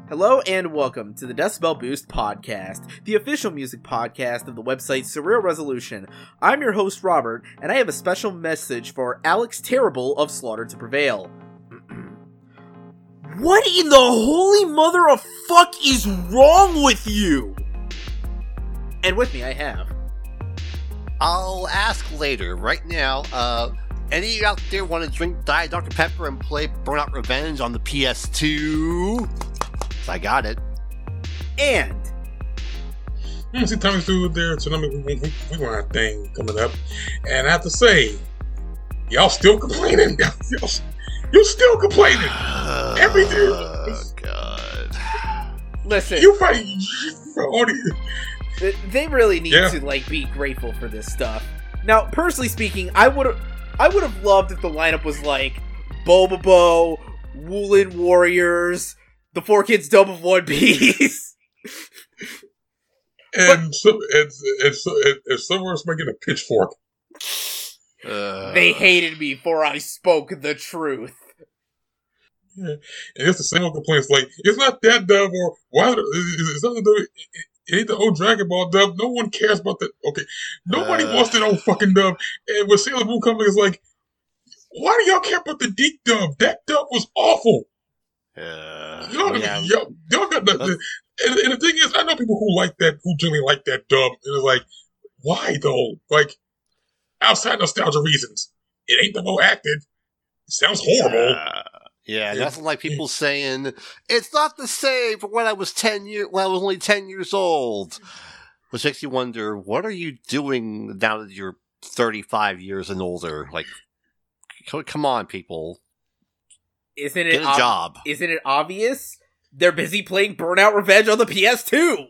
Hello and welcome to the Decibel Boost Podcast, the official music podcast of the website Surreal Resolution. I'm your host Robert, and I have a special message for Alex Terrible of Slaughter to Prevail. What in the holy mother of fuck is wrong with you? And with me I have... I'll ask later. Right now, any of you out there want to drink Diet Dr. Pepper and play Burnout Revenge on the PS2? I got it. And... see Tommy's through there, so we got a thing coming up. And I have to say, y'all still complaining. You're still complaining. Every day. Oh, God. Listen. You probably... They really need to, be grateful for this stuff. Now, personally speaking, I would have loved if the lineup was like Bobobo, Woolen Warriors, the 4Kids Dome of One Piece. And someone's making a pitchfork. They hated me for I spoke the truth. Yeah. And it's the same old complaints, like, it's not that dub, or why it's not the dub, it ain't the old Dragon Ball dub. No one cares about that. Okay. Nobody wants that old fucking dub. And when Sailor Moon comes, it's like, why do y'all care about the Deke dub? That dub was awful. Y'all got that. And the thing is, I know people who like that, who generally like that dub. And it's like, why though? Like, outside nostalgia reasons. It ain't the more acted. It sounds horrible. Yeah, nothing like people saying, it's not the same from when I was only 10 years old. Which makes you wonder, what are you doing now that you're 35 years and older? Like, come on, people. Get a job. Isn't it obvious? They're busy playing Burnout Revenge on the PS2.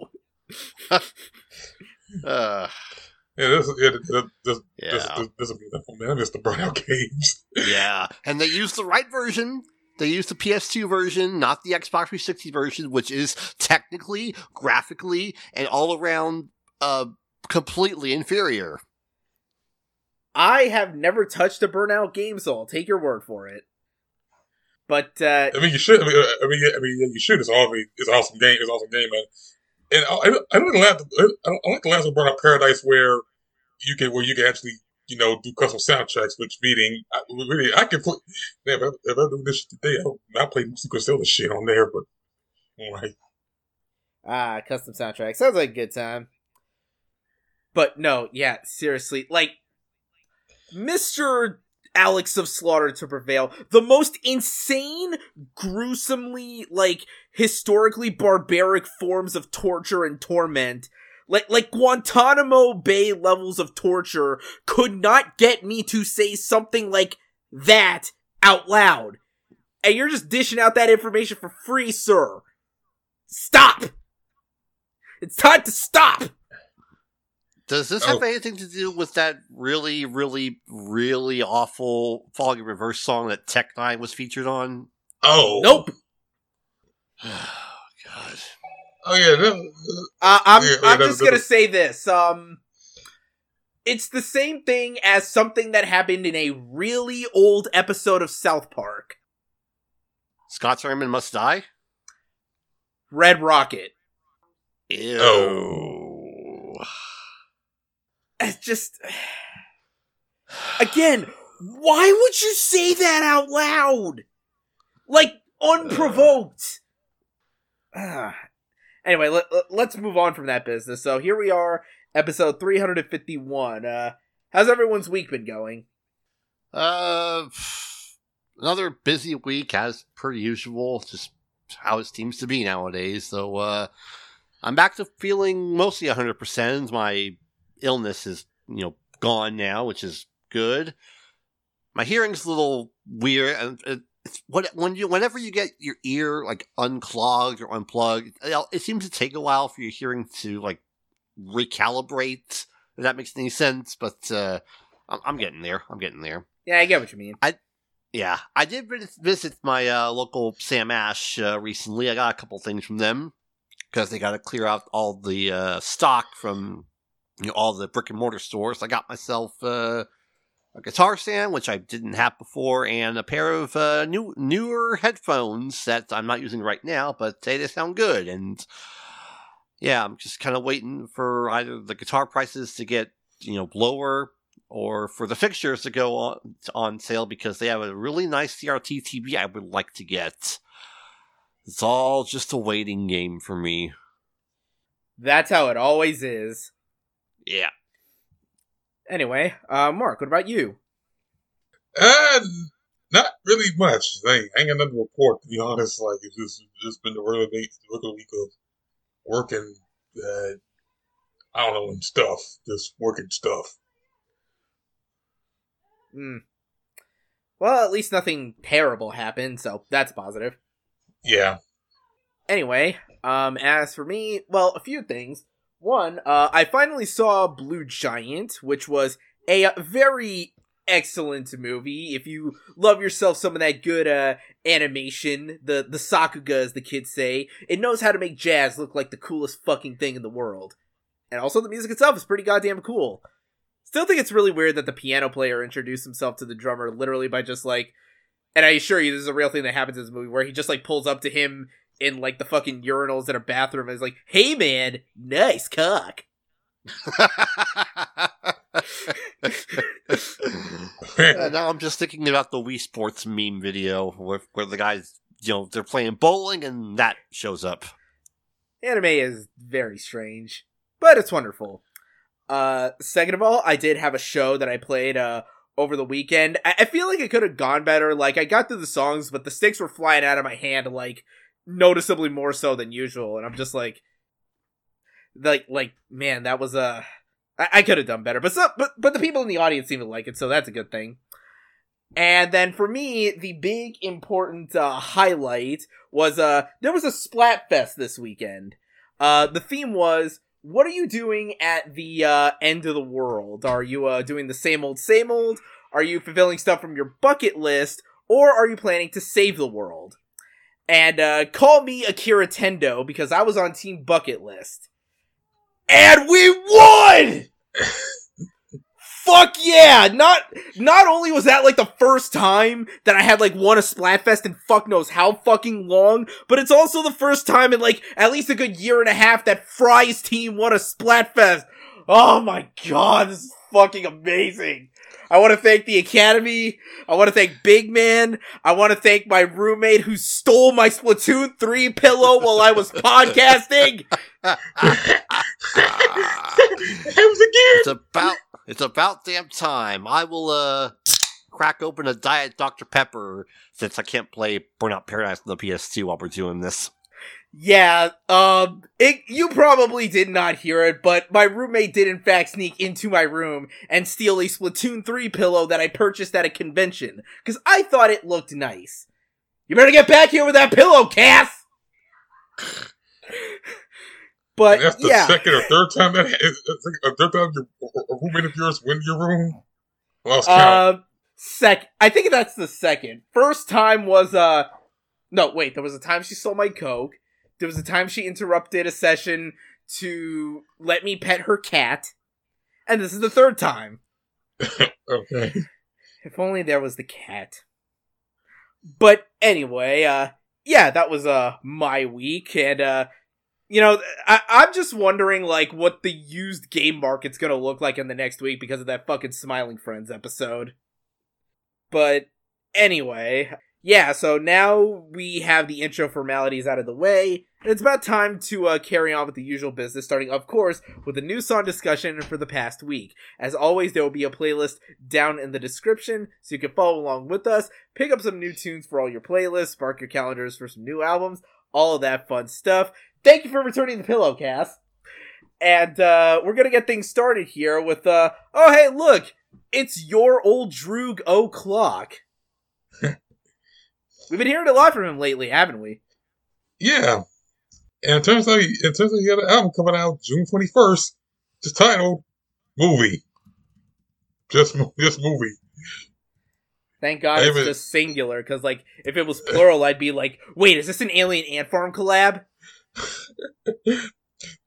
This is beautiful, man. I miss the Burnout games. Yeah, and they used the right version. They used the PS2 version, not the Xbox 360 version, which is technically, graphically, and all around completely inferior. I have never touched a Burnout game, so I'll take your word for it. But I mean, you should. You should. It's awesome game. It's an awesome game, man. And I like the last one, Burnout Paradise, where you can actually, do custom soundtracks. Which meaning, I can play. Man, if I do this shit today, I play Secret Zelda shit on there. But all right. Custom soundtrack sounds like a good time. But no, yeah, seriously, like Mr. Alex of Slaughter to Prevail, the most insane, gruesomely, historically barbaric forms of torture and torment, like Guantanamo Bay levels of torture, could not get me to say something like that out loud. And you're just dishing out that information for free, sir. Stop! It's time to stop! Does this have anything to do with that really, really, really awful Falling in Reverse song that Tech Nine was featured on? Oh. Nope. Oh, God. Oh, yeah. I'm just gonna say this. It's the same thing as something that happened in a really old episode of South Park. Scott Sermon Must Die? Red Rocket. Ew. Oh. It's just... Again, why would you say that out loud? Unprovoked. Anyway, let's move on from that business. So here we are, episode 351. How's everyone's week been going? Another busy week, as per usual. Just how it seems to be nowadays. So, I'm back to feeling mostly 100%. My illness is, gone now, which is good. My hearing's a little weird, and whenever you get your ear unclogged or unplugged, it seems to take a while for your hearing to recalibrate. If that makes any sense, but I'm getting there. Yeah, I get what you mean. I did visit my local Sam Ash recently. I got a couple things from them because they got to clear out all the stock from all the brick and mortar stores. I got myself a guitar stand, which I didn't have before, and a pair of newer headphones that I'm not using right now, but they sound good. And yeah, I'm just kind of waiting for either the guitar prices to get, lower, or for the fixtures to go on sale, because they have a really nice CRT TV I would like to get. It's all just a waiting game for me. That's how it always is. Yeah. Anyway, Mark, what about you? Not really much. I ain't got nothing to report, to be honest. Like, it's just been the regular week of working, I don't know, and stuff. Just working stuff. Well, at least nothing terrible happened, so that's positive. Yeah. Anyway, as for me, well, a few things. One, I finally saw Blue Giant, which was a very excellent movie. If you love yourself some of that good animation, the Sakuga, as the kids say, it knows how to make jazz look like the coolest fucking thing in the world. And also the music itself is pretty goddamn cool. Still think it's really weird that the piano player introduced himself to the drummer literally by just like, and I assure you this is a real thing that happens in this movie, where he just like pulls up to him in like the fucking urinals in a bathroom and is like, "Hey man, nice cock." Now I'm just thinking about the Wii Sports meme video where the guys, they're playing bowling and that shows up. Anime is very strange, but it's wonderful. Second of all, I did have a show that I played over the weekend. I feel like it could have gone better. Like, I got through the songs, but the sticks were flying out of my hand, like, noticeably more so than usual, and I'm just like, man, that was I could have done better, but the people in the audience seem to like it, so that's a good thing. And then for me, the big important highlight was there was a Splatfest this weekend. The theme was, what are you doing at the end of the world? Are you doing the same old? Are you fulfilling stuff from your bucket list, or are you planning to save the world? And call me Akira Tendo, because I was on Team Bucket List. And we won! Fuck yeah! Not only was that like the first time that I had like won a Splatfest in fuck knows how fucking long, but it's also the first time in like at least a good year and a half that Fry's team won a Splatfest. Oh my god, this is fucking amazing. I want to thank the Academy. I want to thank Big Man. I want to thank my roommate who stole my Splatoon 3 pillow while I was podcasting. It's about damn time. I will crack open a Diet Dr. Pepper since I can't play Burnout Paradise on the PS2 while we're doing this. Yeah, you probably did not hear it, but my roommate did in fact sneak into my room and steal a Splatoon 3 pillow that I purchased at a convention, because I thought it looked nice. You better get back here with that pillow, Cass! But, that's the second or third time that a roommate of yours went in your room? Lost count. I think that's the second. First time was, no, wait, there was a time she stole my Coke. There was a time she interrupted a session to let me pet her cat. And this is the third time. Okay. If only there was the cat. But anyway, yeah, that was, my week. And, I'm just wondering, like, what the used game market's gonna look like in the next week because of that fucking Smiling Friends episode. But anyway, yeah, so now we have the intro formalities out of the way, and it's about time to carry on with the usual business, starting, of course, with a new song discussion for the past week. As always, there will be a playlist down in the description, so you can follow along with us, pick up some new tunes for all your playlists, mark your calendars for some new albums, all of that fun stuff. Thank you for returning the pillow, Cass. And we're gonna get things started here with, oh hey, look, it's your old Droog O'Clock. We've been hearing a lot from him lately, haven't we? Yeah. And it turns out he had an album coming out June 21st, just titled Movie. Just Movie. Thank God it's just singular, because, like, if it was plural, I'd be like, wait, is this an Alien Ant Farm collab?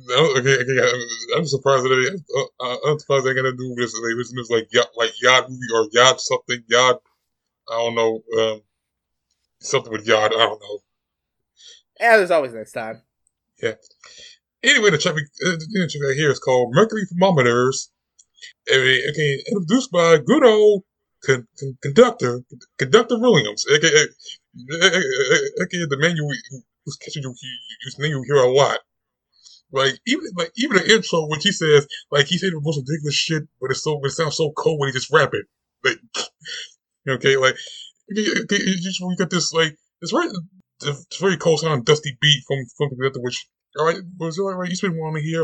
I'm surprised that I'm surprised they gonna do this. They listen to this like Yard movie or Yard something. Yard, I don't know. Something with Yard. I don't know. Yeah, there's always next time. Yeah. Anyway, the track here is called Mercury Thermometers. Okay, introduced by good old conductor Williams, aka the man who's catching whose name you hear a lot. Even the intro when he says he said the most ridiculous shit, but it sounds so cold when he just rap it. Like okay, you got this it's very cold sound dusty beat from the which alright, was it alright? You spend one here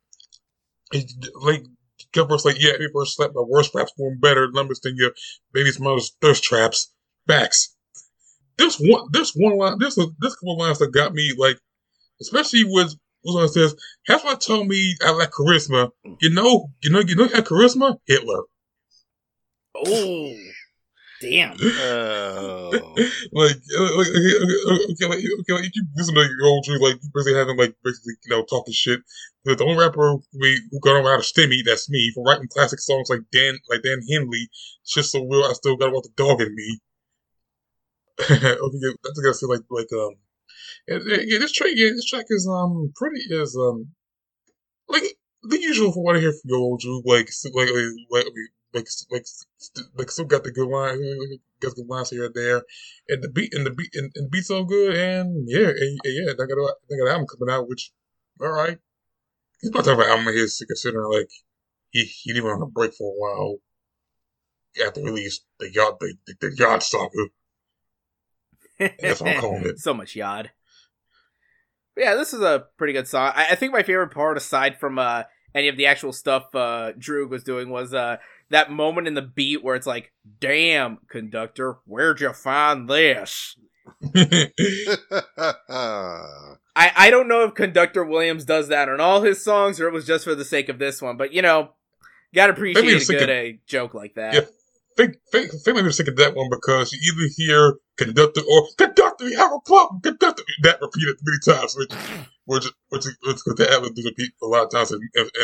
Get verse every verse slap my worst raps doing better numbers than your baby's mother's thirst traps. Facts. This couple of lines that got me especially with what it says. That's what told me I lack charisma. You know, you had charisma. Hitler. Oh, damn. Okay, you listen to your old Drew, you basically having talking shit. The only rapper who got around to Stimmy, that's me, for writing classic songs like Dan Henley. It's just so real. I still got about the dog in me. Okay, that's gotta say this track is the usual for what I hear from your old Drew. Still got the good line, got good lines here and there, and the beat's so good, and they got an album coming out, which all right, he's about to have an album of his, considering he didn't went on a break for a while after release the Yard Saga. That's what I'm calling it. So much Yard. But yeah, this is a pretty good song. I think my favorite part, aside from any of the actual stuff Droog was doing, was that moment in the beat where it's like, damn, conductor, where'd you find this? I don't know if Conductor Williams does that on all his songs or it was just for the sake of this one, but gotta appreciate a joke like that. Yeah. Think maybe sick of that one because you either hear conductor or conductor, you have a problem, conductor, that repeated many times, which the Atlas does repeat a lot of times, and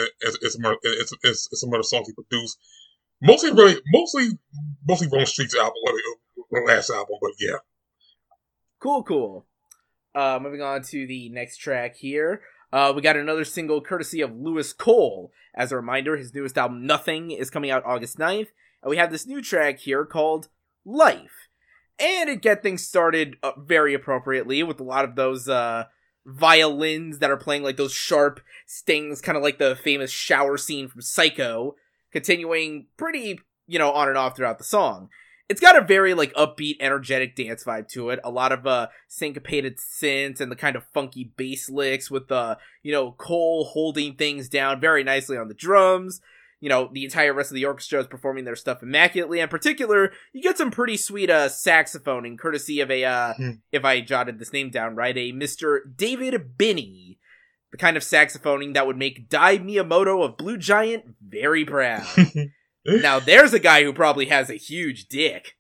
some other songs he produced. Mostly Rome Street's album, the last album, but yeah. Cool. Moving on to the next track here. We got another single courtesy of Louis Cole. As a reminder, his newest album, Nothing, is coming out August 9th. And we have this new track here called Life. And it gets things started very appropriately with a lot of those violins that are playing those sharp stings, kind of like the famous shower scene from Psycho, continuing pretty, on and off throughout the song. It's got a very upbeat, energetic dance vibe to it. A lot of syncopated synths and the kind of funky bass licks with Cole holding things down very nicely on the drums. The entire rest of the orchestra is performing their stuff immaculately. In particular, you get some pretty sweet saxophoning, courtesy of if I jotted this name down right, a Mr. David Binney. The kind of saxophoning that would make Dai Miyamoto of Blue Giant very proud. Now, there's a guy who probably has a huge dick.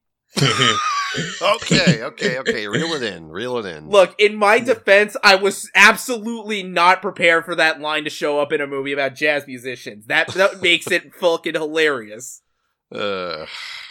Okay. Reel it in. Look, in my defense, I was absolutely not prepared for that line to show up in a movie about jazz musicians. That makes it fucking hilarious. Well,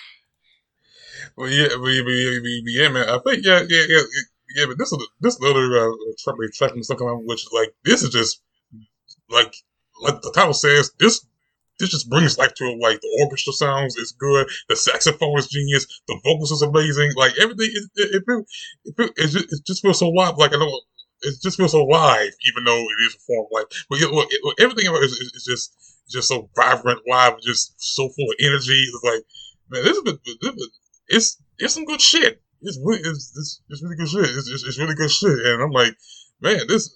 man. I think, but this is another track from stuff on which, this is just, like the title says, this just brings life to it. The orchestra sounds is good. The saxophone is genius. The vocals is amazing. Everything, it just feels so live. It just feels so live, even though it is a form of life. But everything about it is just so vibrant, live, just so full of energy. It's man, it's some good shit. It's really good shit. It's really good shit. And I'm like, this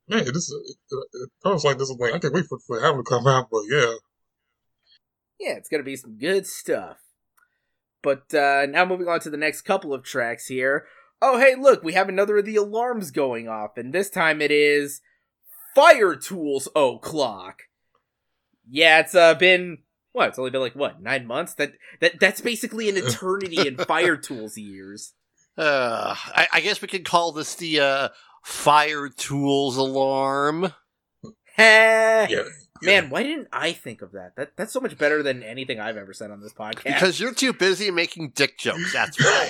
I was like, I can't wait for having to come out. But yeah. Yeah, it's gonna be some good stuff. But now moving on to the next couple of tracks here. Oh, hey, look, we have another of the alarms going off, and this time it is Fire Tools O'Clock. Yeah, it's been it's only been 9 months? That's basically an eternity in Fire Tools years. I guess we could call this the Fire Tools alarm. Heh. Yeah. Man, why didn't I think of that? That's so much better than anything I've ever said on this podcast. Because you're too busy making dick jokes, that's why.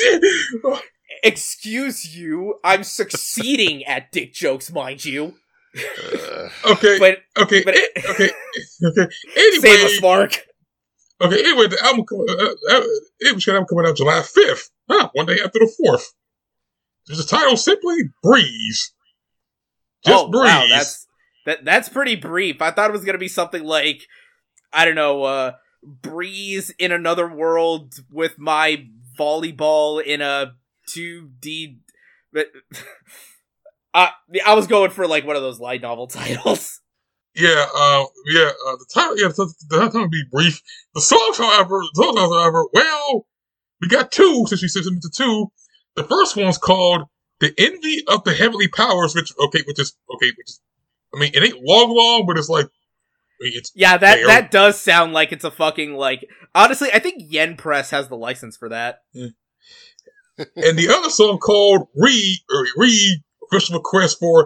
Excuse you, I'm succeeding at dick jokes, mind you. Okay. But Okay. but Okay. save Anyway. us, Mark. Okay. Anyway, the album coming out July 5th. One day after the 4th. The title simply Breeze. Just Breeze. Wow, that's pretty brief. I thought it was gonna be something like, I don't know, Breeze in another world with my volleyball in a 2D. But I was going for like one of those light novel titles. The title would be brief. The songs, however, well, we got two since we said them to two. The first one's called "The Envy of the Heavenly Powers," which is, I mean, it ain't long, but it's like, it's that does sound like it's a fucking like. Honestly, I think Yen Press has the license for that. Yeah. And the other song called "Read," official request for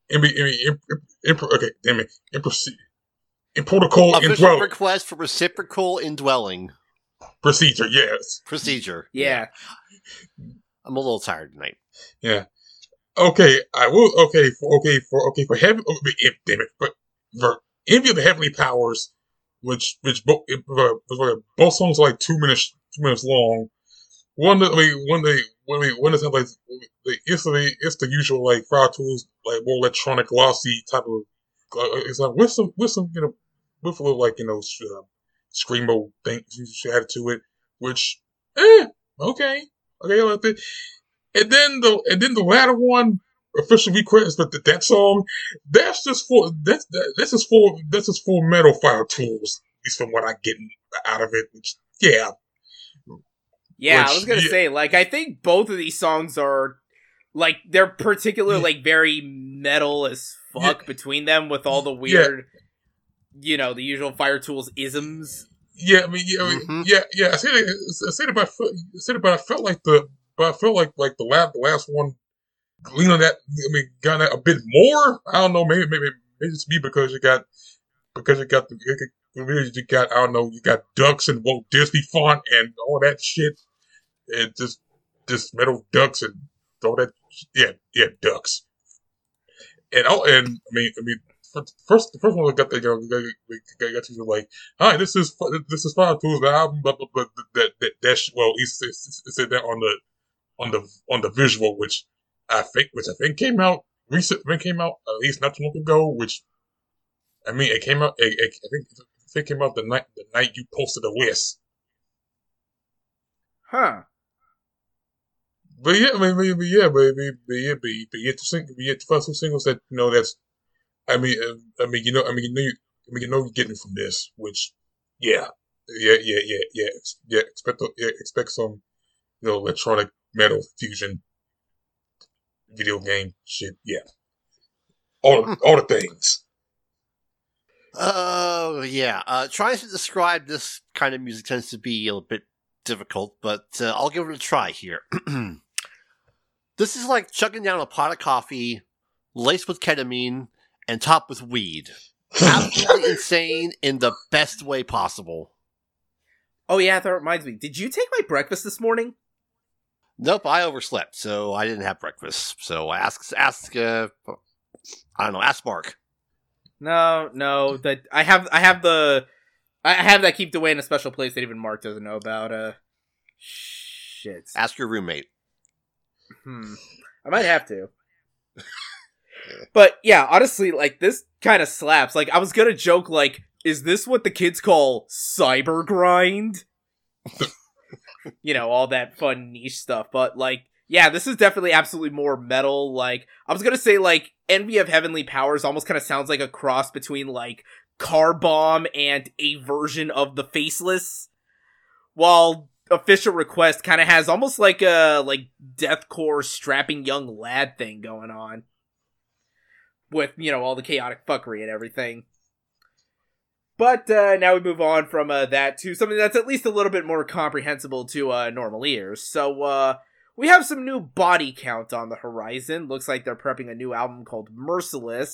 protocol official request for reciprocal indwelling procedure. Yes, procedure. Yeah. I'm a little tired tonight. Yeah. Okay, I will. For heaven. But for Envy of the Heavenly Powers, which both songs are like 2 minutes long. One is like it's the usual like Fire Tools, like more electronic glossy type of. It's like with some with a little like screamo thing added to it, which okay, I like that. And then the latter one, official request, but that song, that's just for Metal Fire Tools, at least from what I get out of it. Which, yeah. Yeah, I was gonna say, like, I think both of these songs are, like, they're particularly, like, very metal as fuck between them with all the weird, the usual Fire Tools isms. Yeah, I mean, I said it, but I felt like the last one leaned on that. I mean, got that a bit more. I don't know. Maybe it's me because you got you got ducks and Walt Disney font and all that shit, and just metal ducks and all that. Yeah, ducks. And I mean. The first one I got that got to like, hi, this is Fire Tools, the album, but it said that on the visual, which I think came out at least not too long ago. Which I mean, it came out. I think it came out the night you posted the list. Huh. But yeah, the first two singles that that's. I mean, you know you're getting from this, which, expect some, electronic metal fusion, video game shit, all the things. Trying to describe this kind of music tends to be a bit difficult, but I'll give it a try here. This is like chugging down a pot of coffee, laced with ketamine, and topped with weed. Absolutely insane in the best way possible. Oh yeah, that reminds me. Did you take my breakfast this morning? Nope, I overslept, so I didn't have breakfast. So ask Mark. No, that I have that keep away in a special place that even Mark doesn't know about. Shit. Ask your roommate. I might have to. But yeah, honestly, like, this kind of slaps. Like, I was gonna joke, like, is this what the kids call cyber grind? All that fun niche stuff. But, like, yeah, this is definitely absolutely more metal. Like, I was gonna say, like, Envy of Heavenly Powers almost kind of sounds like a cross between, like, Car Bomb and a version of The Faceless. While Official Request kind of has almost like a, like, deathcore strapping young lad thing going on. With, all the chaotic fuckery and everything. But now we move on from that to something that's at least a little bit more comprehensible to normal ears. So we have some new Body Count on the horizon. Looks like they're prepping a new album called Merciless.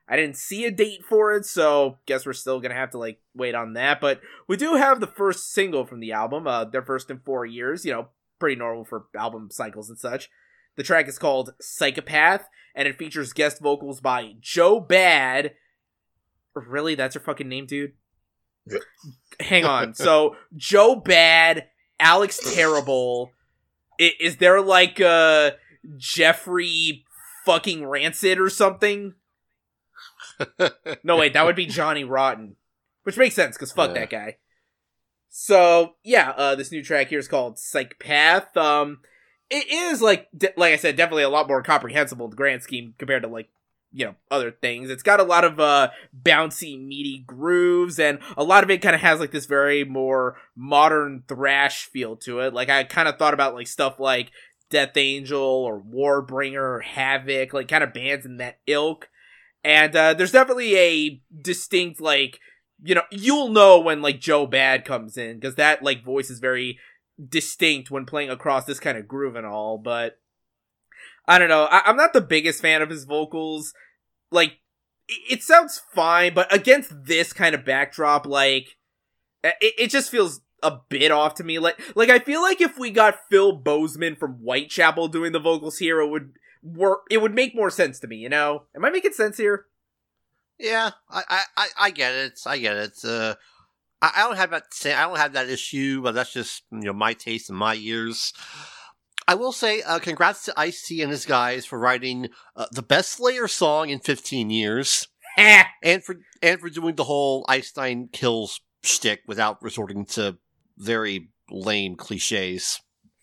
I didn't see a date for it, so guess we're still gonna have to, like, wait on that. But we do have the first single from the album, their first in 4 years, pretty normal for album cycles and such. The track is called Psychopath, and it features guest vocals by Joe Bad. Really? That's her fucking name, dude? Yeah. Hang on. So, Joe Bad, Alex Terrible. Is there, like, Jeffrey fucking Rancid or something? No, wait, that would be Johnny Rotten. Which makes sense, because fuck that guy. So, yeah, this new track here is called Psychopath. It is, like I said, definitely a lot more comprehensible in the grand scheme compared to, like, other things. It's got a lot of bouncy, meaty grooves, and a lot of it kind of has, like, this very more modern thrash feel to it. Like, I kind of thought about, like, stuff like Death Angel or Warbringer or Havoc, like, kind of bands in that ilk. And there's definitely a distinct, like, you'll know when, like, Joe Bad comes in, because that, like, voice is very distinct when playing across this kind of groove and all, but I don't know. I'm not the biggest fan of his vocals. Like, it sounds fine, but against this kind of backdrop, like, it just feels a bit off to me. Like I feel like if we got Phil Bozeman from Whitechapel doing the vocals here, it would make more sense to me, Am I making sense here? Yeah, I get it. I get it. I don't have that issue, but that's just my taste and my ears. I will say, congrats to Ice-T and his guys for writing the best Slayer song in 15 years, and for doing the whole Einstein kills shtick without resorting to very lame cliches.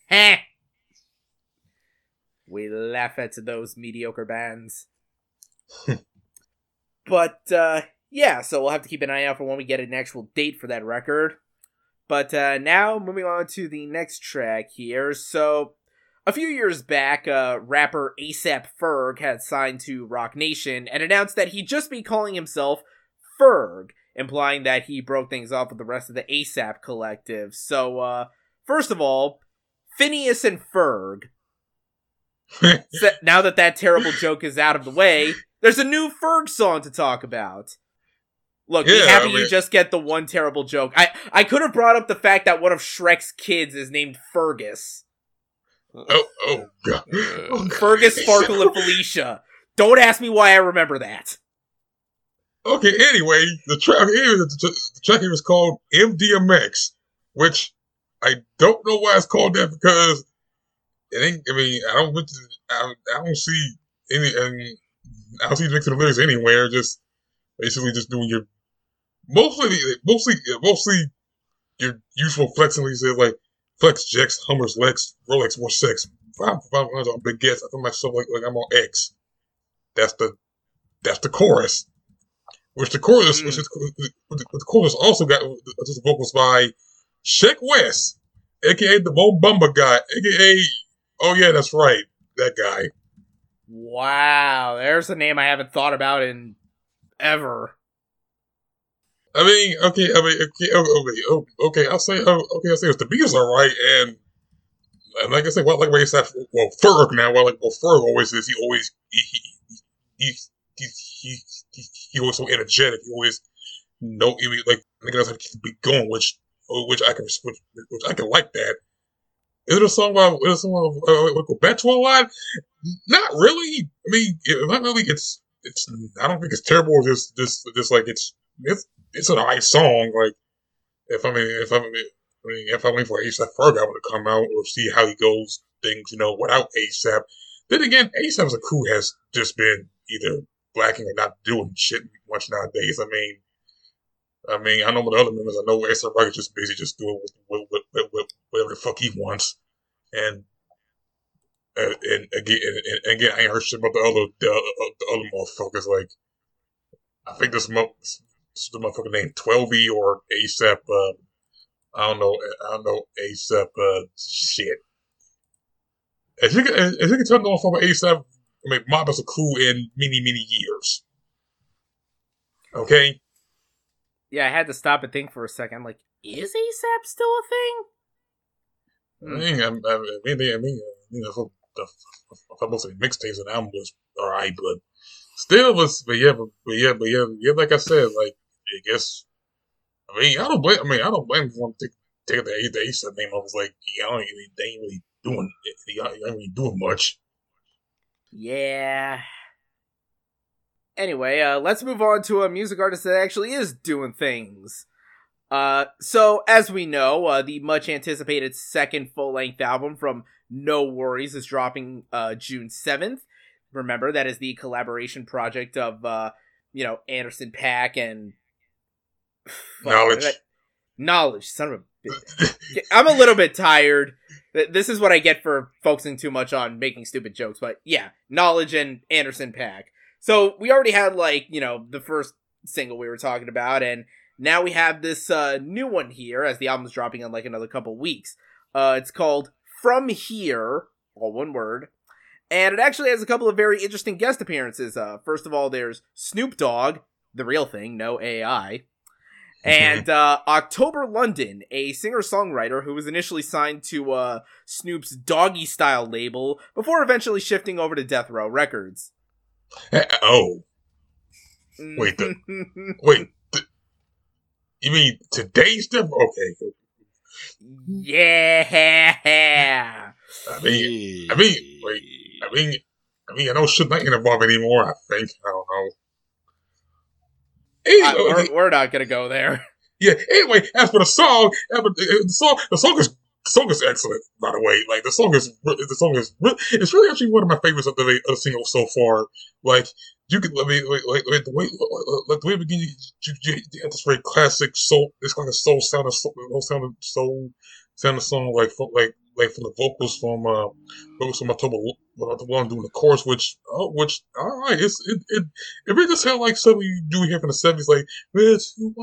We laugh at those mediocre bands. But, yeah, so we'll have to keep an eye out for when we get an actual date for that record. But now, moving on to the next track here. So, a few years back, rapper A$AP Ferg had signed to Roc Nation and announced that he'd just be calling himself Ferg, implying that he broke things off with the rest of the A$AP collective. So, first of all, Phineas and Ferg. Now that terrible joke is out of the way, there's a new Ferg song to talk about. Look, be happy you just get the one terrible joke. I could have brought up the fact that one of Shrek's kids is named Fergus. Oh God. Fergus, Sparkle, and Felicia. Don't ask me why I remember that. Okay, anyway, the track here is called MDMX, which I don't know why it's called that, because it ain't. I mean, I don't see any. I don't see mixing the lyrics anywhere. Just basically just doing your mostly your usual flexing. He says like flex jacks, Hummers, Lex, Rolex, more sex. 500 on big gas. I feel myself like I'm on X. That's the chorus. Which the chorus, the chorus also got just vocals by Sheck West, aka the Mo Bamba guy, aka oh yeah, that's right, that guy. Wow, there's a name I haven't thought about in ever. I mean, okay. I'll say it's the Beatles are right, and like I said, well, like I said, Ferg now. Ferg always is. He was so energetic. He always like knows how to keep the beat going, which I can like that. Is it a song about go back to a lot? Not really. I mean, not really. It's. I don't think it's terrible. Just like it's an alright song. Like if I'm waiting for A$AP Ferg album to come out or see how he goes things, without A$AP. Then again, A$AP as a crew has just been either blacking or not doing shit much nowadays. I mean, I know with the other members, I know A$AP Rocky is just busy just doing whatever the fuck he wants, and again, I ain't heard shit about the other motherfuckers. Like, I think this the motherfucker named 12E or A$AP. I don't know A$AP. Shit. If you can tell no fuck about A$AP, Mob as a crew in many years. Okay. Yeah, I had to stop and think for a second. I'm like, is A$AP still a thing? I mean, if I most of the mixtapes and album was alright, but Still, but yeah, like I said, like, I guess, I don't blame him for taking the ASAP name off. It's like, yeah, they ain't really doing it. They ain't really doing much. Yeah. Anyway, let's move on to a music artist that actually is doing things. So, as we know, the much-anticipated second full-length album from No Worries is dropping, June 7th. Remember, that is the collaboration project of, Anderson .Paak and... Knowledge, son of a bitch. I'm a little bit tired. This is what I get for focusing too much on making stupid jokes, but yeah, Knowledge and Anderson .Paak. So, we already had, the first single we were talking about, and now we have this new one here, as the album's dropping in, another couple weeks. It's called From Here, all one word, and it actually has a couple of very interesting guest appearances. First of all, there's Snoop Dogg, the real thing, no AI, and October London, a singer-songwriter who was initially signed to Snoop's Doggy Style label, before eventually shifting over to Death Row Records. Oh. Wait. You mean today's Death Row? Okay. Yeah. I know Suge Knight ain't involved anymore, I think. I don't know. Anyway, we're not gonna go there. Yeah, anyway, as for the song, the song is excellent, by the way. Like, the song is it's really actually one of my favorites of the single so far. Like, you could, the way it begins, you have this very classic soul. It's like a soul sounding song, like from the vocals from October One doing the chorus, which all right, it really just sounds like something you do here from the '70s, like where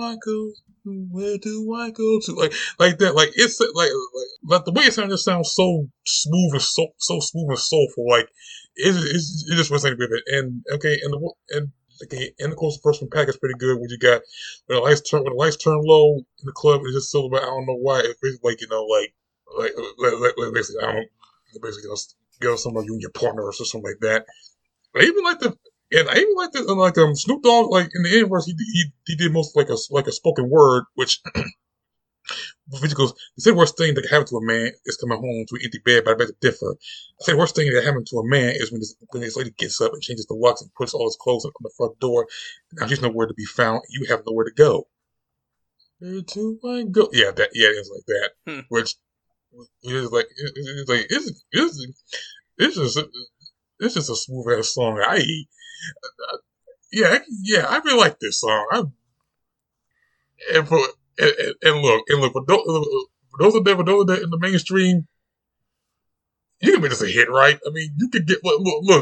do I go to, like that, like it's like the way it sounds just sounds so smooth and so smooth and soulful, like it just resonates with it. And of course the first one Paak is pretty good. When you got when the lights turn low in the club, it's just so about, I don't know why, it's basically basically, I don't know, basically get somewhere you and your partner or something like that. I even like the Snoop Dogg, like in the end verse, he did most like a spoken word, which goes, the second worst thing that can happen to a man is coming home to an empty bed, but I bet it's different. The second worst thing that happens to a man is when this lady gets up and changes the locks and puts all his clothes on the front door. Now she's nowhere to be found. You have nowhere to go. Where do I go? Yeah, it's like that. Which is like it's just a smooth ass song. I really like this song. And look, for those of them in the mainstream, you can make this a hit, right? I mean, you could get look.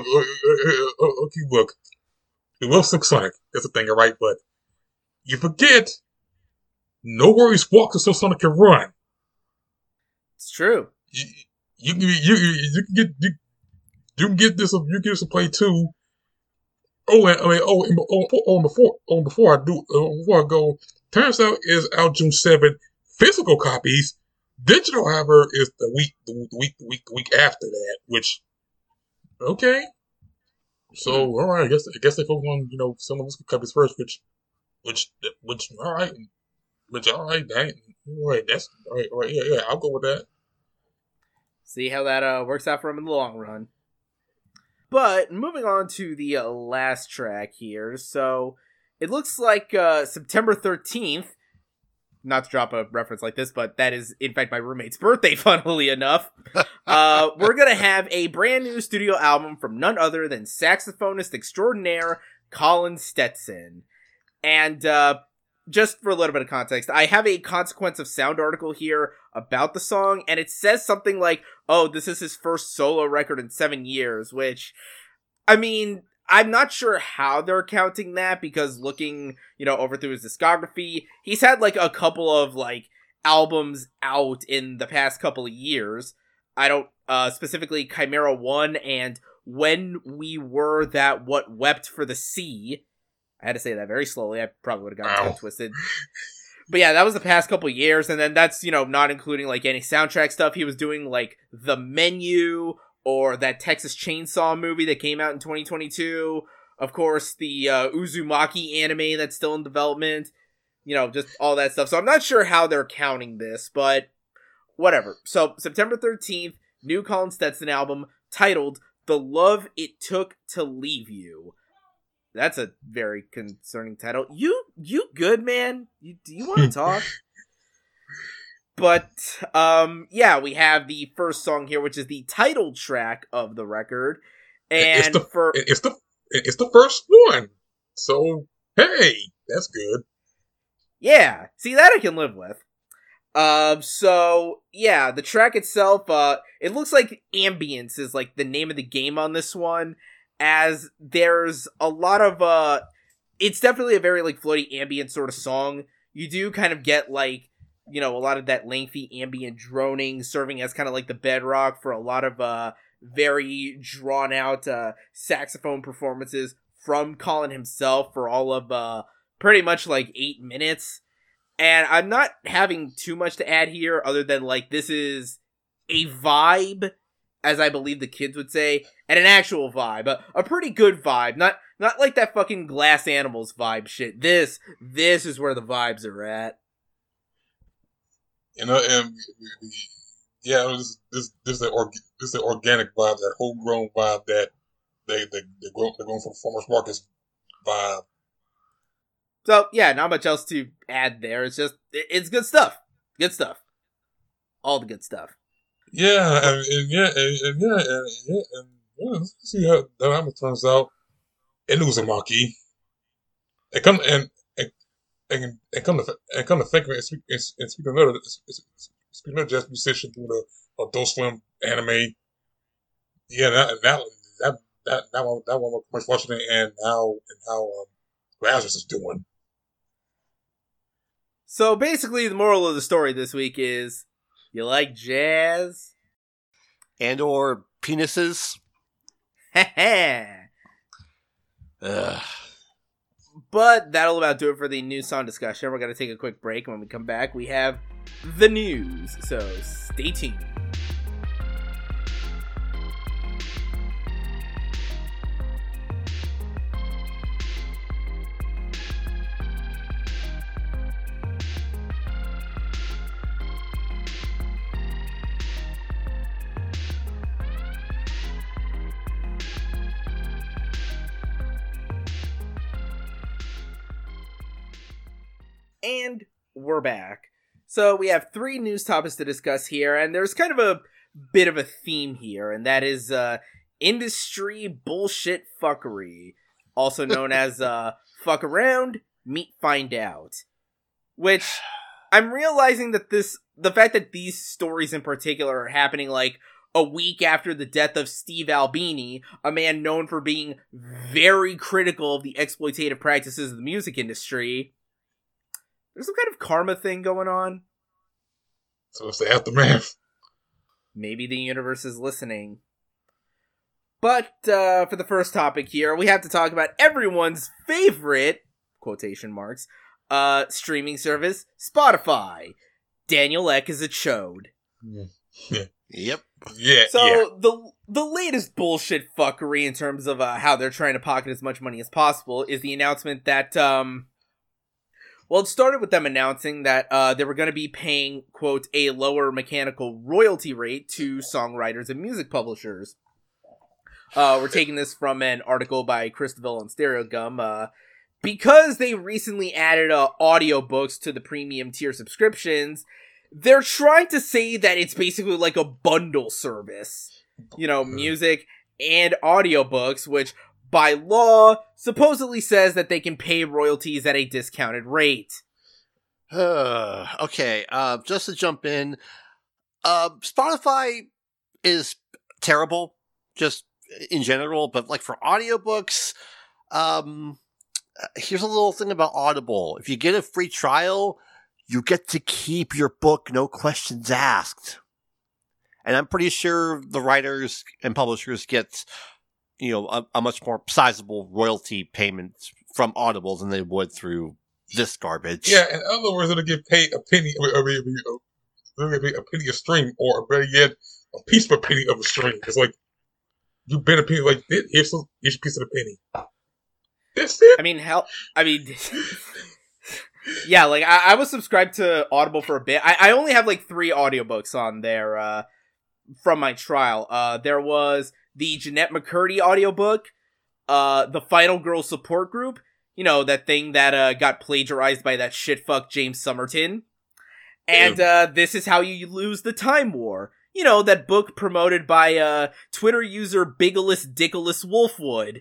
We love Silk Sonic. That's the thing, right? But you forget, No Worries walks so Silk Sonic can run. It's true. You can get this a play too. Before I go, turns out is out June 7th. Physical copies. Digital, however, is the week after that. Which, okay. So all right, I guess they focus on some of us copies first. Which all right. That's all right. Yeah, I'll go with that. See how that works out for him in the long run. But moving on to the last track here, so it looks like September 13th, not to drop a reference like this, but that is in fact my roommate's birthday, funnily enough, we're going to have a brand new studio album from none other than saxophonist extraordinaire Colin Stetson. And just for a little bit of context, I have a Consequence of Sound article here about the song, and it says something like, oh, this is his first solo record in 7 years, which, I mean, I'm not sure how they're counting that, because looking, over through his discography, he's had, a couple of, albums out in the past couple of years. I don't, specifically Chimera 1 and When We Were That What Wept for the Sea. I had to say that very slowly. I probably would have gotten twisted. But yeah, that was the past couple of years. And then that's, not including any soundtrack stuff. He was doing The Menu or that Texas Chainsaw movie that came out in 2022. Of course, the Uzumaki anime that's still in development. Just all that stuff. So I'm not sure how they're counting this, but whatever. So September 13th, new Colin Stetson album titled The Love It Took to Leave You. That's a very concerning title. You good, man? Do you want to talk? But, we have the first song here, which is the title track of the record. And it's the first one. So, hey, that's good. Yeah, see, that I can live with. The track itself, it looks like ambience is like the name of the game on this one, as there's a lot of, it's definitely a very like floaty ambient sort of song. You do kind of get like, a lot of that lengthy ambient droning serving as kind of like the bedrock for a lot of, very drawn out, saxophone performances from Colin himself for all of, pretty much like 8 minutes. And I'm not having too much to add here other than like this is a vibe, as I believe the kids would say, and an actual vibe. A pretty good vibe. Not like that fucking Glass Animals vibe shit. This is where the vibes are at. And this is an organic vibe, that homegrown vibe that they're going for the farmers markets vibe. So, yeah, not much else to add there. It's just, it's good stuff. Good stuff. All the good stuff. Yeah, let's see how that album turns out. And Uzumaki. And come to think of it, and speaking of jazz musician doing a Adult Swim anime, that one was much watching it, and how Lazarus is doing. So basically, the moral of the story this week is, you like jazz? And or penises? But that'll about do it for the news song discussion. We're going to take a quick break, and when we come back, we have the news. So stay tuned. And we're back. So we have 3 news topics to discuss here, and there's kind of a bit of a theme here, and that is industry bullshit fuckery, also known as fuck around, meet find out. Which I'm realizing that the fact that these stories in particular are happening like a week after the death of Steve Albini, a man known for being very critical of the exploitative practices of the music industry. There's some kind of karma thing going on. So it's the aftermath. Maybe the universe is listening. But for the first topic here, we have to talk about everyone's favorite, quotation marks, streaming service, Spotify. Daniel Ek is a chode. Yeah. Yep. Yeah. So the latest bullshit fuckery in terms of how they're trying to pocket as much money as possible is the announcement that well, it started with them announcing that they were going to be paying, quote, a lower mechanical royalty rate to songwriters and music publishers. We're taking this from an article by Chris DeVille on Stereogum. Because they recently added audiobooks to the premium tier subscriptions, they're trying to say that it's basically like a bundle service. Music and audiobooks, which by law, supposedly says that they can pay royalties at a discounted rate. Okay, just to jump in, Spotify is terrible, just in general, but like for audiobooks, here's a little thing about Audible. If you get a free trial, you get to keep your book, no questions asked. And I'm pretty sure the writers and publishers get a much more sizable royalty payment from Audible than they would through this garbage. Yeah, in other words, it'll get paid a penny, a penny a stream, or better yet, a piece of a penny of a stream. It's like, you bet a penny, like, here's your piece of the penny. That's it. I mean, hell, I mean, yeah, like, I was subscribed to Audible for a bit. I only have, like, 3 audiobooks on there, from my trial. There was the Jeanette McCurdy audiobook, the Final Girl Support Group, you know, that thing that, got plagiarized by that shitfuck James Somerton. And, This Is How You Lose the Time War. You know, that book promoted by, Twitter user Bigalus Dickalus Wolfwood.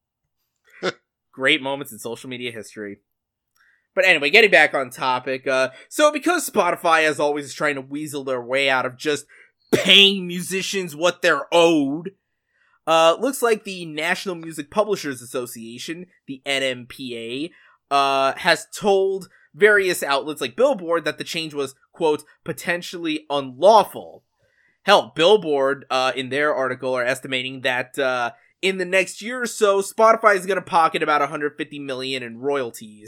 Great moments in social media history. But anyway, getting back on topic, so because Spotify, as always, is trying to weasel their way out of just paying musicians what they're owed, looks like the National Music Publishers Association, the NMPA, has told various outlets like Billboard that the change was, quote, potentially unlawful. Hell, Billboard, in their article, are estimating that, in the next year or so, Spotify is going to pocket about $150 million in royalties.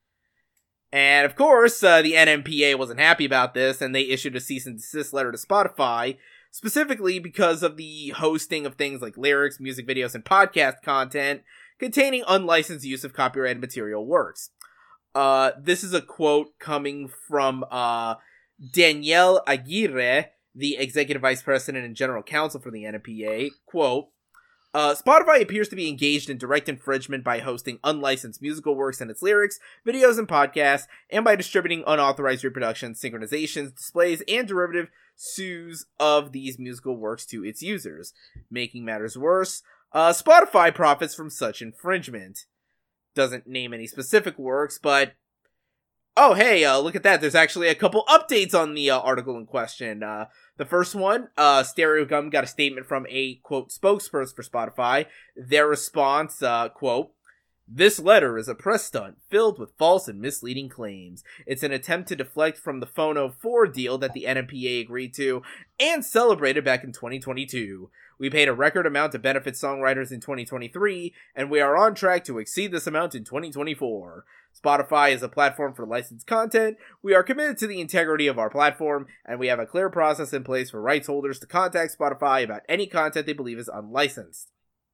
And of course, the NMPA wasn't happy about this, and they issued a cease and desist letter to Spotify, specifically because of the hosting of things like lyrics, music videos, and podcast content containing unlicensed use of copyrighted material works. This is a quote coming from Danielle Aguirre, the executive vice president and general counsel for the NMPA. Quote, Spotify appears to be engaged in direct infringement by hosting unlicensed musical works and its lyrics, videos, and podcasts, and by distributing unauthorized reproductions, synchronizations, displays, and derivative sues of these musical works to its users. Making matters worse, Spotify profits from such infringement. Doesn't name any specific works, but oh hey, look at that, there's actually a couple updates on the article in question. The first one, Stereo Gum got a statement from a, quote, spokesperson for Spotify. Their response, quote, this letter is a press stunt filled with false and misleading claims. It's an attempt to deflect from the Phono 4 deal that the NMPA agreed to and celebrated back in 2022. We paid a record amount to benefit songwriters in 2023, and we are on track to exceed this amount in 2024. Spotify is a platform for licensed content. We are committed to the integrity of our platform, and we have a clear process in place for rights holders to contact Spotify about any content they believe is unlicensed.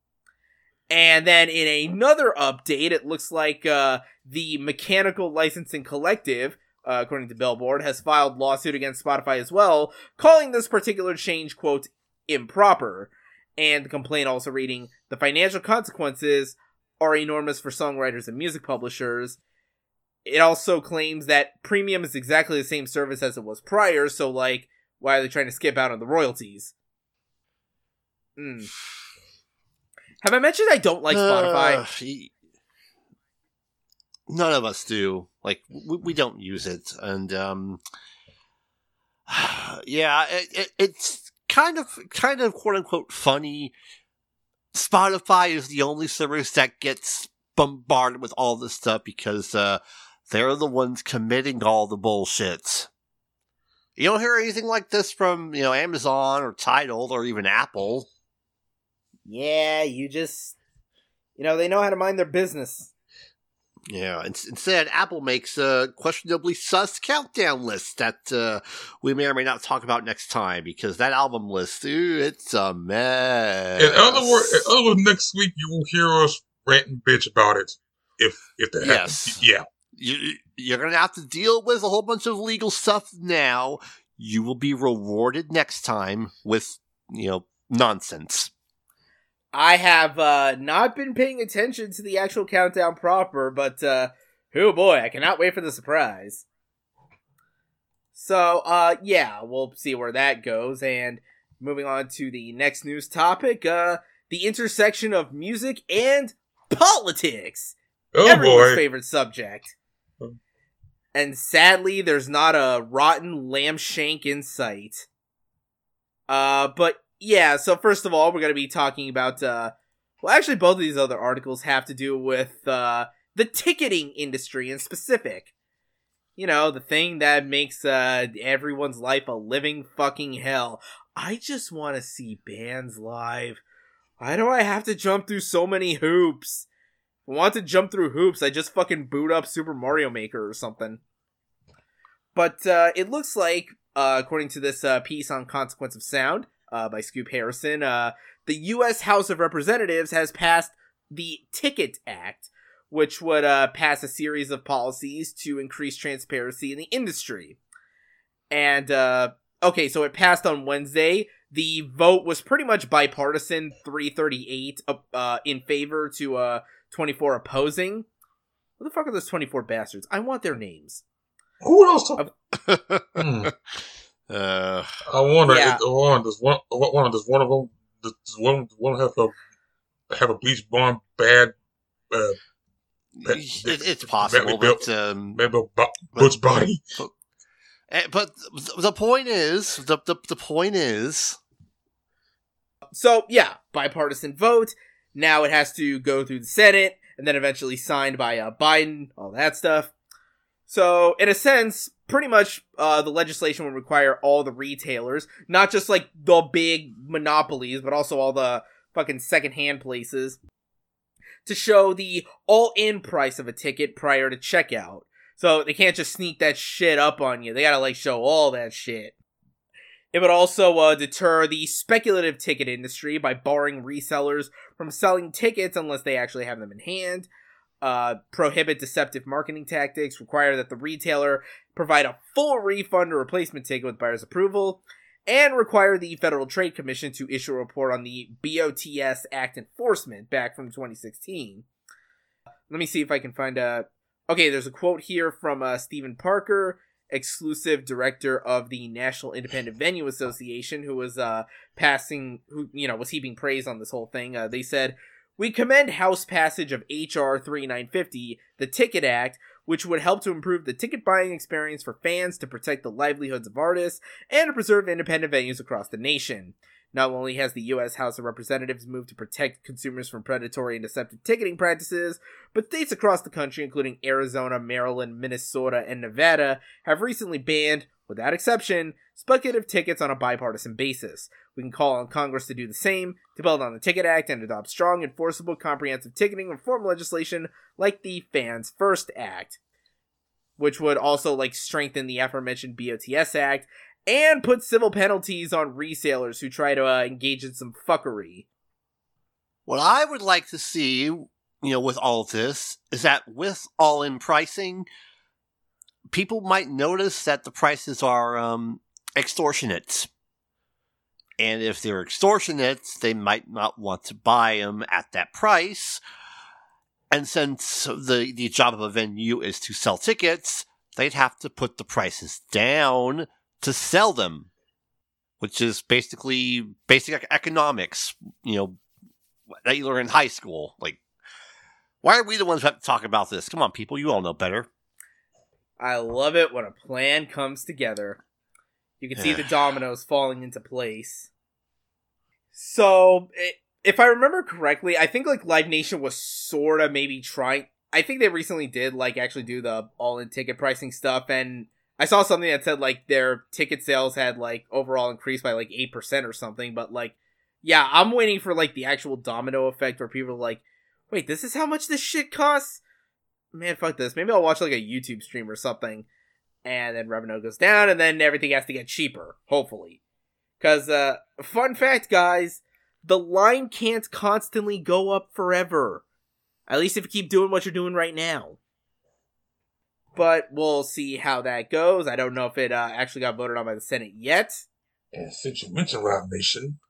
And then in another update, it looks like the Mechanical Licensing Collective, according to Billboard, has filed lawsuit against Spotify as well, calling this particular change, quote, improper. And the complaint also reading, the financial consequences are enormous for songwriters and music publishers. It also claims that Premium is exactly the same service as it was prior, so, like, why are they trying to skip out on the royalties? Have I mentioned I don't like Spotify? None of us do. Like, we don't use it, and, yeah, it's kind of quote-unquote funny. Spotify is the only service that gets bombarded with all this stuff because they're the ones committing all the bullshit. You don't hear anything like this from, Amazon or Tidal or even Apple. Yeah, they know how to mind their business. Yeah, instead, Apple makes a questionably sus countdown list that we may or may not talk about next time, because that album list, it's a mess. In other words, next week you will hear us rant and bitch about it, if that happens. Yeah. You're going to have to deal with a whole bunch of legal stuff now. You will be rewarded next time with, nonsense. I have not been paying attention to the actual countdown proper, but oh boy, I cannot wait for the surprise. So, yeah, we'll see where that goes. And moving on to the next news topic, the intersection of music and politics. Oh, everyone's boy. favorite subject. And sadly, there's not a rotten lamb shank in sight. But yeah, so first of all, we're going to be talking about, actually both of these other articles have to do with, the ticketing industry in specific. The thing that makes, everyone's life a living fucking hell. I just want to see bands live. Why do I have to jump through so many hoops? If I want to jump through hoops, I just fucking boot up Super Mario Maker or something. But, it looks like, according to this, piece on Consequence of Sound, by Scoop Harrison, the U.S. House of Representatives has passed the Ticket Act, which would pass a series of policies to increase transparency in the industry. And, okay, so it passed on Wednesday. The vote was pretty much bipartisan, 338 in favor to 24 opposing. What the fuck are those 24 bastards? I want their names. Who else? Uh, I wonder. Yeah. Does one of them? Does one have a bleach blonde bad? it's possible, Butch body. But the point is, the point is. So yeah, bipartisan vote. Now it has to go through the Senate and then eventually signed by Biden. All that stuff. So in a sense, pretty much the legislation would require all the retailers, not just like the big monopolies, but also all the fucking secondhand places, to show the all-in price of a ticket prior to checkout. So they can't just sneak that shit up on you. They gotta like show all that shit. It would also deter the speculative ticket industry by barring resellers from selling tickets unless they actually have them in hand. Prohibit deceptive marketing tactics, require that the retailer provide a full refund or replacement ticket with buyer's approval, and require the Federal Trade Commission to issue a report on the BOTS Act enforcement back from 2016. Let me see if I can find okay, there's a quote here from Stephen Parker, exclusive director of the National Independent Venue Association, who was was heaping praise on this whole thing. They said, "We commend House passage of H.R. 3950, the Ticket Act, which would help to improve the ticket buying experience for fans, to protect the livelihoods of artists, and to preserve independent venues across the nation. Not only has the U.S. House of Representatives moved to protect consumers from predatory and deceptive ticketing practices, but states across the country, including Arizona, Maryland, Minnesota, and Nevada, have recently banned, without exception, speculative tickets on a bipartisan basis. We can call on Congress to do the same, to build on the Ticket Act and adopt strong, enforceable, comprehensive ticketing reform legislation like the Fans First Act," which would also like strengthen the aforementioned BOTS Act and put civil penalties on resellers who try to engage in some fuckery. What I would like to see, with all of this, is that with all-in pricing, people might notice that the prices are extortionate. And if they're extortionate, they might not want to buy them at that price. And since the job of a venue is to sell tickets, they'd have to put the prices down to sell them, which is basically basic economics, that you learn in high school. Like, why are we the ones who have to talk about this? Come on, people, you all know better. I love it when a plan comes together. You can see the dominoes falling into place. So, if I remember correctly, I think like Live Nation was sort of maybe trying. I think they recently did like actually do the all-in ticket pricing stuff, and I saw something that said like their ticket sales had like overall increased by like 8% or something. But like, yeah, I'm waiting for like the actual domino effect where people are like, wait, this is how much this shit costs? Man, fuck this. Maybe I'll watch like a YouTube stream or something. And then revenue goes down, and then everything has to get cheaper, hopefully. Because, fun fact, guys, the line can't constantly go up forever. At least if you keep doing what you're doing right now. But we'll see how that goes. I don't know if it actually got voted on by the Senate yet. And since you mentioned Live Nation.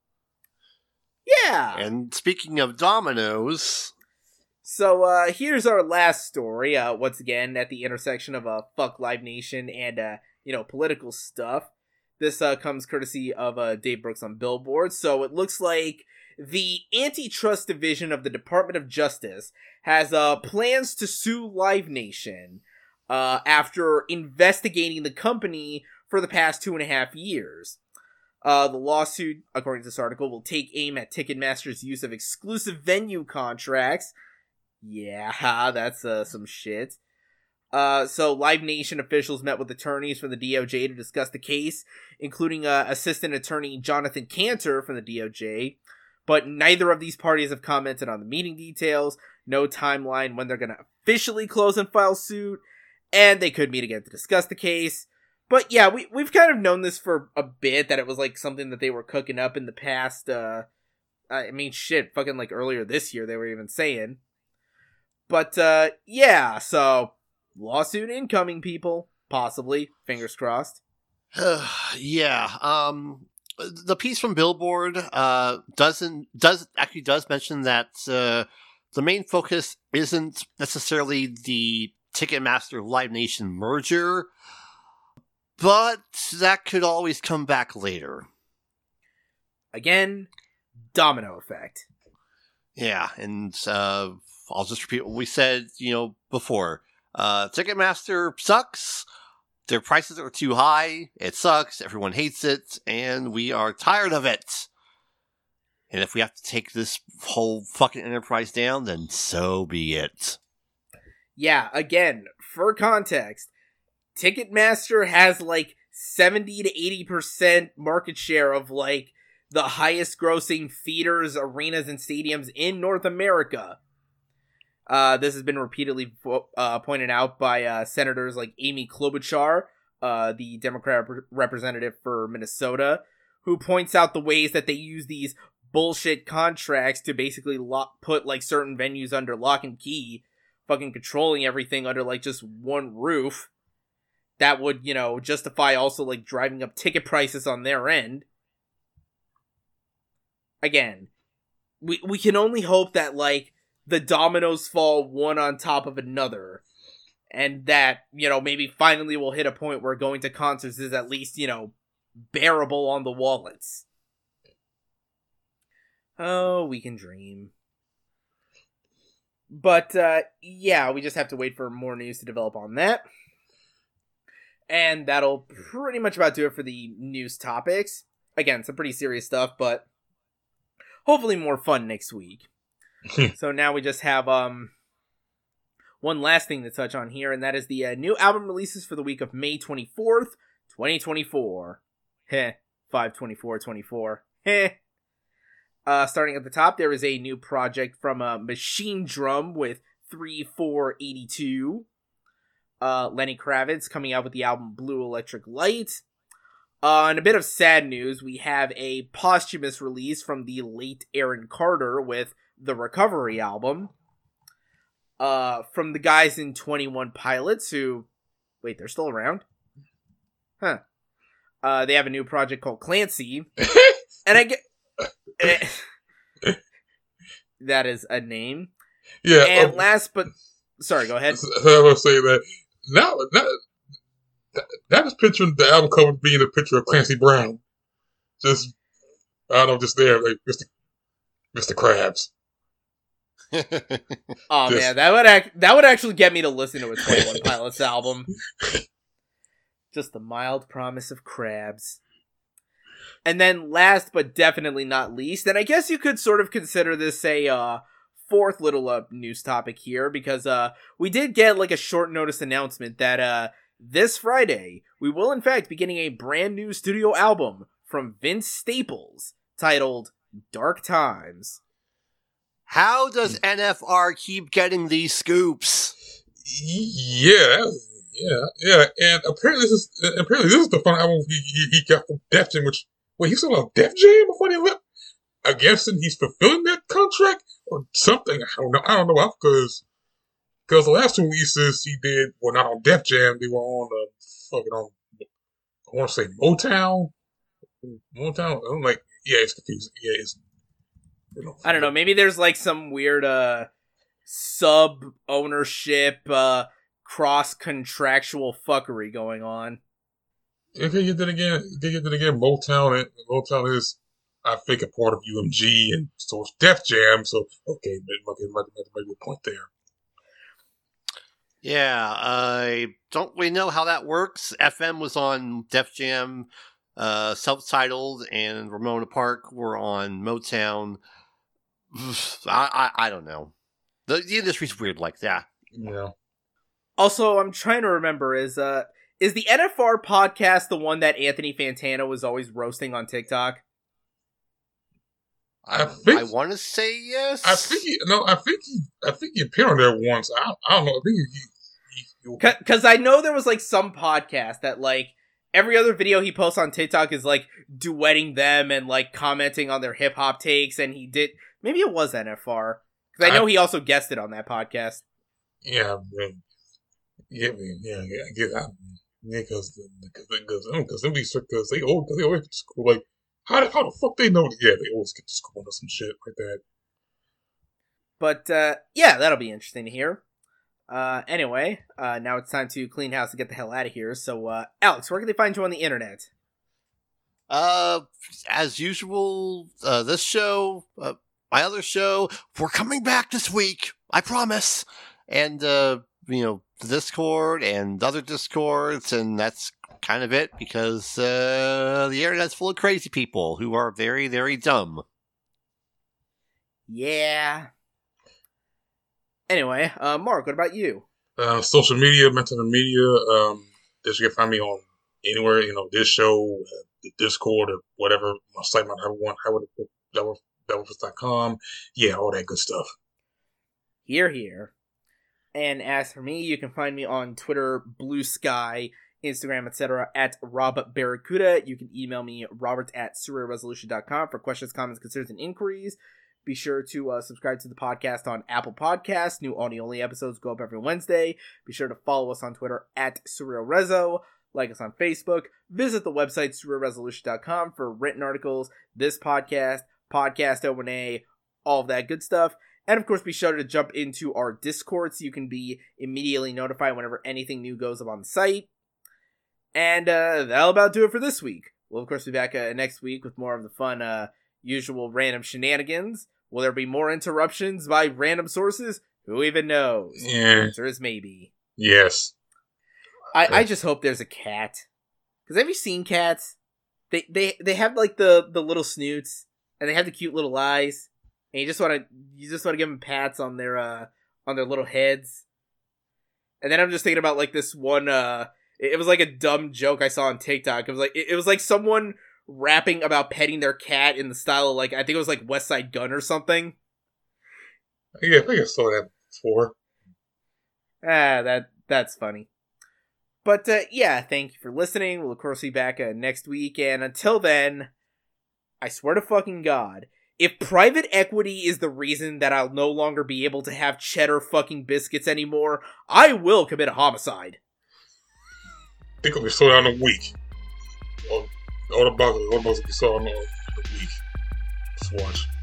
Yeah! And speaking of dominoes... So, here's our last story, once again, at the intersection of, fuck Live Nation and, political stuff. This, comes courtesy of, Dave Brooks on Billboard. So, it looks like the Antitrust Division of the Department of Justice has, plans to sue Live Nation, after investigating the company for the past 2.5 years. The lawsuit, according to this article, will take aim at Ticketmaster's use of exclusive venue contracts. Yeah, that's some shit. So Live Nation officials met with attorneys from the DOJ to discuss the case, including Assistant Attorney Jonathan Cantor from the DOJ. But neither of these parties have commented on the meeting details, no timeline when they're going to officially close and file suit, and they could meet again to discuss the case. But yeah, we've kind of known this for a bit, that it was like something that they were cooking up in the past, fucking like earlier this year they were even saying. But, yeah, so, lawsuit incoming, people. Possibly. Fingers crossed. Yeah. The piece from Billboard does mention that the main focus isn't necessarily the Ticketmaster Live Nation merger, but that could always come back later. Again, domino effect. Yeah, and I'll just repeat what we said, before. Ticketmaster sucks. Their prices are too high. It sucks. Everyone hates it, and we are tired of it. And if we have to take this whole fucking enterprise down, then so be it. Yeah, again, for context, Ticketmaster has like 70 to 80% market share of like the highest grossing theaters, arenas, and stadiums in North America. This has been repeatedly pointed out by senators like Amy Klobuchar, the Democrat representative for Minnesota, who points out the ways that they use these bullshit contracts to basically put like certain venues under lock and key, fucking controlling everything under like just one roof. That would, justify also like driving up ticket prices on their end. Again, we can only hope that like the dominoes fall one on top of another, and that, maybe finally we'll hit a point where going to concerts is at least, bearable on the wallets. Oh, we can dream. But, yeah, we just have to wait for more news to develop on that. And that'll pretty much about do it for the news topics. Again, some pretty serious stuff, but hopefully more fun next week. So now we just have one last thing to touch on here, and that is the new album releases for the week of May 24th, 2024. Heh. 5/24/24. Heh. Starting at the top, there is a new project from Machine Drum with 3482. Lenny Kravitz coming out with the album Blue Electric Light. And a bit of sad news, we have a posthumous release from the late Aaron Carter with the Recovery album. From the guys in 21 Pilots who... Wait, they're still around? Huh. They have a new project called Clancy. And I get... that is a name. Yeah. And last but... Sorry, go ahead. I was saying that... That is picturing the album cover being a picture of Clancy Brown. Just... I don't know, just there, like Mr. Krabs. Oh man, that would actually get me to listen to a 21 Pilots album. Just the mild promise of crabs. And then last but definitely not least, and I guess you could sort of consider this a fourth little news topic here, because we did get like a short notice announcement that this Friday we will in fact be getting a brand new studio album from Vince Staples titled Dark Times. How does NFR keep getting these scoops? Yeah, and apparently this is the fun album he got from Def Jam. Wait, he's still on Def Jam before they left? I guess he's fulfilling that contract or something. I don't know because the last two releases he did were not on Def Jam. They were on I want to say Motown. I'm like, yeah, it's confusing. Yeah, it's. I don't know, maybe there's like some weird sub-ownership cross-contractual fuckery going on. Okay, you did again. Motown is, I think, a part of UMG, and so it's Def Jam, so okay, might be a point there. Yeah, I don't really know how that works. FM was on Def Jam, self-titled, and Ramona Park were on Motown. I don't know. The industry's weird like that. Yeah. Also, I'm trying to remember, is the NFR podcast the one that Anthony Fantano was always roasting on TikTok? I want to say yes. I think he appeared on there once. I don't know. I think because I know there was like some podcast that like every other video he posts on TikTok is like duetting them and like commenting on their hip hop takes, and he did. Maybe it was NFR because I know he also guested on that podcast. Yeah, man. Yeah, man. Yeah, I get that. Yeah, because they always get to school. Like, how the fuck they know? Yeah, they always get to school or some shit like that. But yeah, that'll be interesting to hear. Anyway, now it's time to clean house and get the hell out of here. So, Alex, where can they find you on the internet? As usual, this show, my other show, we're coming back this week. I promise. And, the Discord and other Discords, and that's kind of it because, the internet's full of crazy people who are very, very dumb. Yeah. Anyway, Mark, what about you? Social media, mental media. You can find me on anywhere. This show, the Discord, or whatever. My site might have one. HowardFist.com. Yeah, all that good stuff. Here. And as for me, you can find me on Twitter, Blue Sky, Instagram, etc. at Rob Barracuda. You can email me, robert@surrealresolution.com for questions, comments, concerns, and inquiries. Be sure to subscribe to the podcast on Apple Podcasts. New audio-only episodes go up every Wednesday. Be sure to follow us on Twitter at SurrealRezo. Like us on Facebook. Visit the website surrealresolution.com for written articles, this podcast, Podcast O&A, all of that good stuff. And of course, be sure to jump into our Discord so you can be immediately notified whenever anything new goes up on the site. And that'll about do it for this week. We'll of course be back next week with more of the fun usual random shenanigans. Will there be more interruptions by random sources? Who even knows? Yeah. The answer is maybe. Yes. I just hope there's a cat. Because have you seen cats? They have like the little snoots and they have the cute little eyes, and you just want to give them pats on their little heads. And then I'm just thinking about like this one. It was like a dumb joke I saw on TikTok. It was like someone rapping about petting their cat in the style of like, I think it was like West Side Gun or something. Yeah, I think I saw that before. That's funny. But yeah, thank you for listening. We'll of course be back next week, and until then, I swear to fucking God, if private equity is the reason that I'll no longer be able to have cheddar fucking biscuits anymore, I will commit a homicide. I think it'll be sold out in a week. All the boxes will be sold out in a week. Just watch.